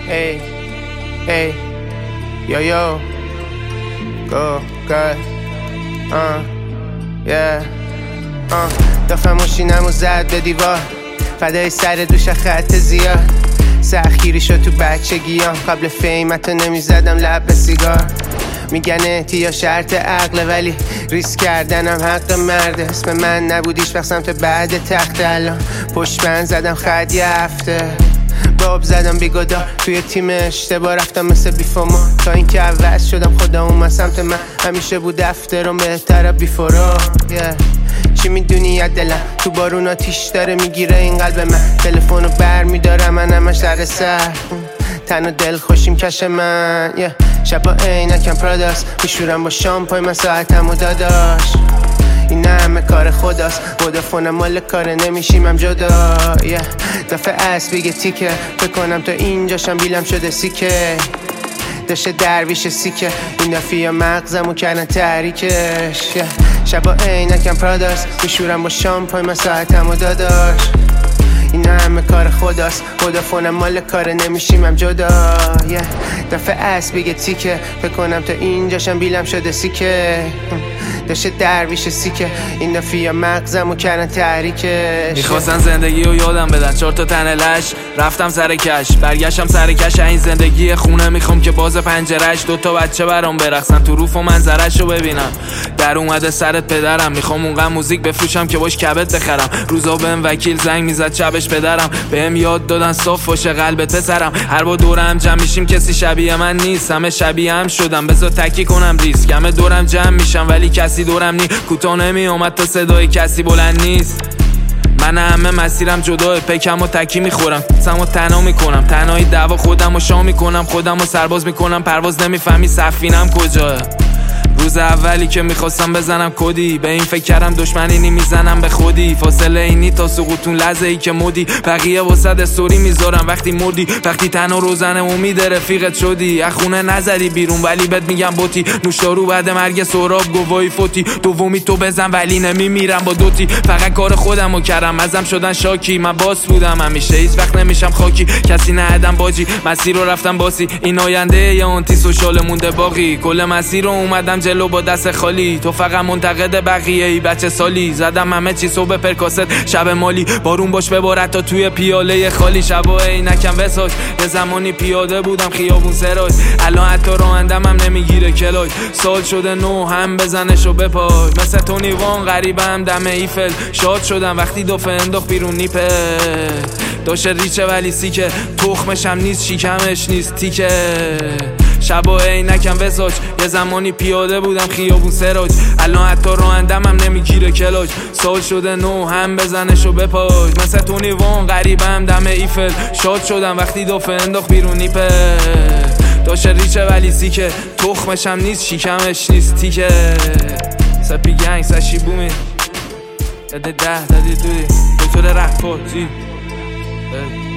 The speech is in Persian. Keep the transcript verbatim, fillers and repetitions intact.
Hey, hey, yo, yo, go, go, uh, yeah, uh دافع ماشینمو زد به دیوار فدای سر دوش خط زیاد سخیری شد تو بچگیام قبل فیمتو نمیزدم لب به سیگار میگن احتیا شرط عقله ولی ریسک کردنم حق مرده اسم من نبودیش وقت سمت بعد تخت الان پشت بند زدم خط یه هفته باب زدم بیگدار توی تیم اشتباه رفتم مثل بیفاما تا اینکه عوض شدم خدا اومد سمت من همیشه بود افترام بهتره بیفورا yeah. چی میدونی یا دلم تو بارون آتیش داره میگیره این قلب من تلفنو بر میدارم من همش در سر تن و دل خوشیم کش من yeah. شبا عینکم پراداس میشورم با شامپای من ساعتم و داداش این همه کار خداست ودافونم مال کاره نمیشیم هم جدا yeah. دفعه اسب بگه تیکه بکنم تا اینجاشم بیلم شده سیکه داشته درویش سیکه این دفعه یا مغزمو کردن تحریکش yeah. شبا عینکم پراداس میشورم با شامپای من ساعتم و داداش این همه کار خداست ودافونم مال کاره نمیشیم هم جدا yeah. دفعه اسب بگه تیکه بکنم تا اینجاشم بیلم شده سیکه داشته درویش سیکه این دفعه یا مغزمو کردن تحریکش میخواستن زندگی رو یادم بدن چهار تا تن لش رفتم سر کش برگشتم سر کش این زندگی خونه میخوام که باز پنجرش دوتا بچه برام برقصن تو روف و منظرش رو ببینم در اومده سرت پدرم میخوام اونقدر موزیک بفروشم که باش کبت بخرم روزا بهم وکیل زنگ میزد شبش پدرم بهم یاد دادن صاف باشه قلبت پسرم هر با دورم جمع میشیم کسی شبیه من نیست همه شبیه هم شدم بذار تکی کنم ریسک همه دورم جمع میشم ولی کسی دورم نی کوتاه نمی اومد تا صدای کسی بلند نیست من همه مسیرم جداه پکم و تکی میخورم سمو تنها میکنم تنهایی دعوا خودم و شام میکنم خودم و سرباز میکنم پرواز نمیفهمی سفینم کجاه روز اولی که میخواستم بزنم کدی به این فکر کردم دشمنی میزنم به خودی فاصله اینی تا سقوطون لحظه ای که مودی بقیه واسه استوری میذارم وقتی مردی وقتی تنها روزنه امید رفیقت شدی از خونه نزدی بیرون ولی بهت میگم بوتی نوشدارو بعد مرگ سهراب گواهی فوتی دومی تو بزن ولی نمیمیرم با دوتی فقط کار خودمو کردم ازم شدن شاکی من باس بودم همیشه هیچ وقت نمیشم خاکی کسی ندادم باجی مسیر رو رفتم باسی این آینده یا آنتی سوشال مونده باقی کل مسیر رو اومدم جلو با دست خالی تو فقط منتقد بقیه ای بچه سالی زدم همه چی صبح پرکاست شب مالی بارون باش ببارد تا توی پیاله خالی شبا عینکم بساج یه زمانی پیاده بودم خیابون سراج الان حتی رانندم هم نمیگیره کلاج سال شده نو هم بزنش و بپاش مثل تونی وان غریبم دم ایفل شاد شدم وقتی دفعه انداخت بیرون نیپه داشته ریچه ولی سیکه تخمش هم نیست شیکمش نیست تیکه شبا عینکم وساج یه زمانی پیاده بودم خیابون سراج الان حتی رانندم هم نمیگیره کلاج سال شده نو هم بزنش و بپاش مثل تونی وان غریبم دم ایفل شاد شدم وقتی دفعه انداخت بیرون نیپه داشته ریچه ولی سیکه تخمش هم نیست شیکمش نیست تیکه سپی گنگ سشی بومی داده ده دادی دوی دکتر رفت پا